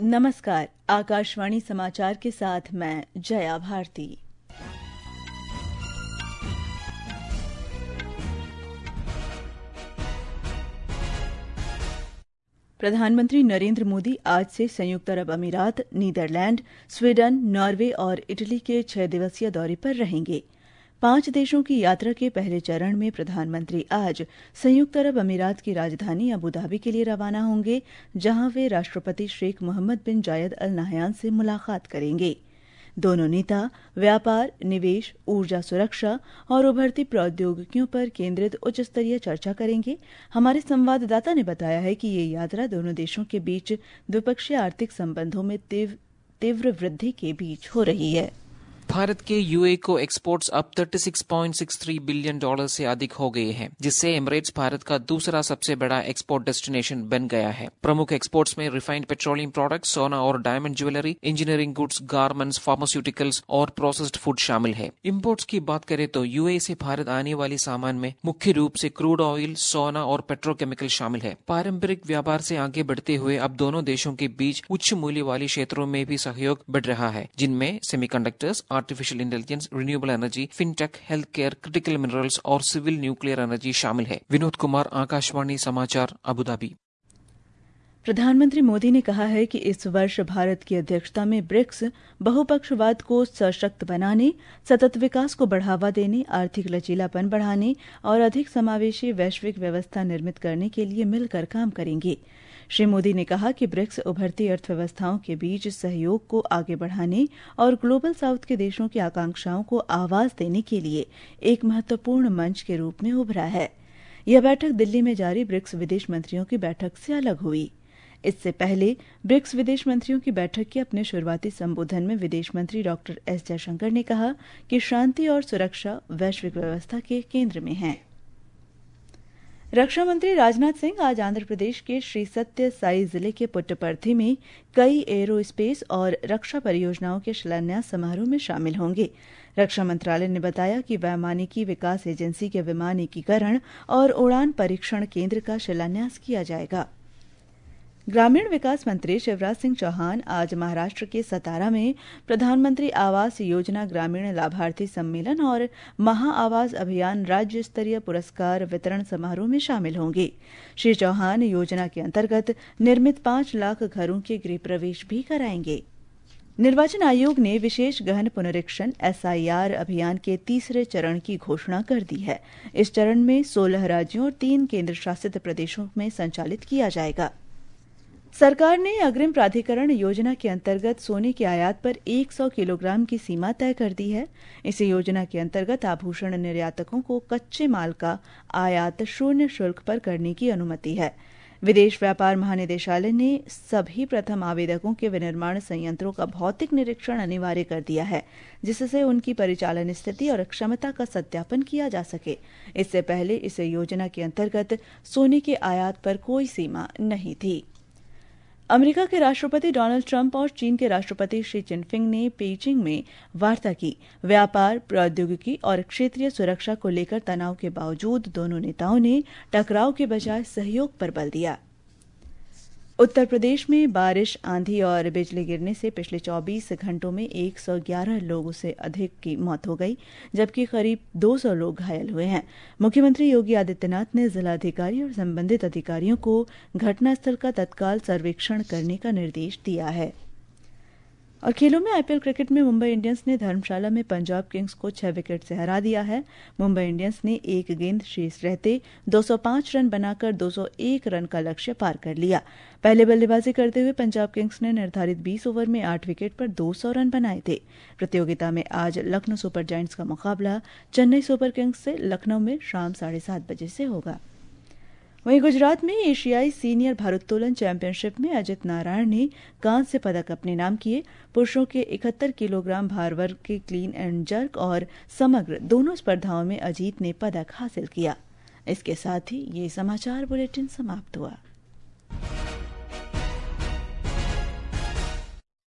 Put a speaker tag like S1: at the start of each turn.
S1: नमस्कार, आकाशवाणी समाचार के साथ मैं जया भारती। प्रधानमंत्री नरेंद्र मोदी आज से संयुक्त अरब अमीरात, नीदरलैंड, स्वीडन, नॉर्वे और इटली के 6 दिवसीय दौरे पर रहेंगे। 5 देशों की यात्रा के पहले चरण में प्रधानमंत्री आज संयुक्त अरब अमीरात की राजधानी अबू धाबी के लिए रवाना होंगे, जहां वे राष्ट्रपति शेख मोहम्मद बिन जायद अल नाहयान से मुलाकात करेंगे। दोनों नेता व्यापार, निवेश, ऊर्जा सुरक्षा और उभरती प्रौद्योगिकियों पर केंद्रित उच्च स्तरीय चर्चा करेंगे। हमारे संवाददाता ने बताया है कि ये यात्रा दोनों देशों के बीच द्विपक्षीय आर्थिक संबंधों में तीव्र वृद्धि के बीच हो रही है।
S2: भारत के यूएई को एक्सपोर्ट्स अब $36.63 बिलियन से अधिक हो गए हैं, जिससे एमिरेट्स भारत का दूसरा सबसे बड़ा एक्सपोर्ट डेस्टिनेशन बन गया है। प्रमुख एक्सपोर्ट्स में रिफाइंड पेट्रोलियम प्रोडक्ट्स, सोना और diamond jewellery, engineering goods, garments, pharmaceuticals और प्रोसेस्ड फूड शामिल है। इंपोर्ट्स की बात करें तो यूएई से भारत आने वाली सामान में मुख्य रूप से क्रूड ऑयल, सोना और पेट्रोकेमिकल शामिल है। पारंपरिक व्यापार से आगे बढ़ते हुए अब दोनों देशों के बीच उच्च मूल्य वाले क्षेत्रों में भी सहयोग बढ़ रहा है, जिनमें semiconductors, artificial intelligence, renewable energy, fintech, health care, critical minerals और सिविल न्यूक्लियर एनर्जी शामिल है। विनोद कुमार, आकाशवाणी समाचार, अबू धाबी।
S1: प्रधानमंत्री मोदी ने कहा है कि इस वर्ष भारत की अध्यक्षता में ब्रिक्स बहुपक्षवाद को सशक्त बनाने, सतत विकास को बढ़ावा देने, आर्थिक लचीलापन बढ़ाने और अधिक समावेशी वैश्विक व्यवस्था निर्मित करने के लिए मिलकर काम करेंगे। श्री मोदी ने कहा कि ब्रिक्स उभरती अर्थव्यवस्थाओं के बीच सहयोग को आगे बढ़ाने और ग्लोबल साउथ के देशों की आकांक्षाओं को आवाज देने के लिए एक महत्वपूर्ण मंच के रूप में उभरा है। यह बैठक दिल्ली में जारी ब्रिक्स विदेश मंत्रियों की बैठक से अलग हुई। इससे पहले ब्रिक्स विदेश मंत्रियों की बैठक के अपने शुरुआती संबोधन में विदेश मंत्री डॉक्टर एस जयशंकर ने कहा कि शांति और सुरक्षा वैश्विक व्यवस्था के केंद्र में है। रक्षा मंत्री राजनाथ सिंह आज आंध्र प्रदेश के श्री सत्य साई जिले के पुट्टपर्थी में कई एरोस्पेस और रक्षा परियोजनाओं के शिलान्यास समारोह में शामिल होंगे। रक्षा मंत्रालय ने बताया कि वैमानिकी विकास एजेंसी के विमानिकीकरण और उड़ान परीक्षण केंद्र का शिलान्यास किया जाएगा। ग्रामीण विकास मंत्री शिवराज सिंह चौहान आज महाराष्ट्र के सतारा में प्रधानमंत्री आवास योजना ग्रामीण लाभार्थी सम्मेलन और महा आवास अभियान राज्य स्तरीय पुरस्कार वितरण समारोह में शामिल होंगे। श्री चौहान योजना के अंतर्गत निर्मित 5 लाख घरों के गृह प्रवेश भी कराएंगे। निर्वाचन आयोग ने विशेष गहन पुनरीक्षण SIR अभियान के तीसरे चरण की घोषणा कर दी है। इस चरण में 16 राज्यों और 3 केंद्र शासित प्रदेशों में संचालित किया जाएगा। सरकार ने अग्रिम प्राधिकरण योजना के अंतर्गत सोने की आयात पर 100 किलोग्राम की सीमा तय कर दी है। इस योजना के अंतर्गत आभूषण निर्यातकों को कच्चे माल का आयात शून्य शुल्क पर करने की अनुमति है। विदेश व्यापार महानिदेशालय ने सभी प्रथम आवेदकों के विनिर्माण संयंत्रों का भौतिक निरीक्षण अनिवार्य कर दिया है, जिससे उनकी परिचालन स्थिति और क्षमता का सत्यापन किया जा सके। इससे पहले इस योजना के अंतर्गत सोने के आयात पर कोई सीमा नहीं थी। अमेरिका के राष्ट्रपति डोनाल्ड ट्रंप और चीन के राष्ट्रपति शी जिनपिंग ने पेइचिंग में वार्ता की। व्यापार, प्रौद्योगिकी और क्षेत्रीय सुरक्षा को लेकर तनाव के बावजूद दोनों नेताओं ने टकराव के बजाय सहयोग पर बल दिया। उत्तर प्रदेश में बारिश, आंधी और बिजली गिरने से पिछले 24 घंटों में 111 लोगों से अधिक की मौत हो गई, जबकि करीब 200 लोग घायल हुए हैं। मुख्यमंत्री योगी आदित्यनाथ ने जिलाधिकारी और संबंधित अधिकारियों को घटनास्थल का तत्काल सर्वेक्षण करने का निर्देश दिया है। और खेलों में IPL क्रिकेट में मुंबई इंडियंस ने धर्मशाला में पंजाब किंग्स को 6 विकेट से हरा दिया है। मुंबई इंडियंस ने 1 गेंद शेष रहते 205 रन बनाकर 201 रन का लक्ष्य पार कर लिया। पहले बल्लेबाजी करते हुए पंजाब किंग्स ने निर्धारित 20 ओवर में 8 विकेट पर 200 रन बनाए थे। प्रतियोगिता में आज लखनऊ सुपर जायंट्स का मुकाबला चेन्नई सुपर किंग्स से लखनऊ में शाम 7:30 बजे से होगा। वहीं गुजरात में एशियाई सीनियर भारोत्तोलन चैंपियनशिप में अजित नारायण ने कांस्य पदक अपने नाम किए। पुरुषों के 71 किलोग्राम भार वर्ग के क्लीन एंड जर्क और समग्र दोनों स्पर्धाओं में अजीत ने पदक हासिल किया। इसके साथ ही ये समाचार बुलेटिन समाप्त हुआ।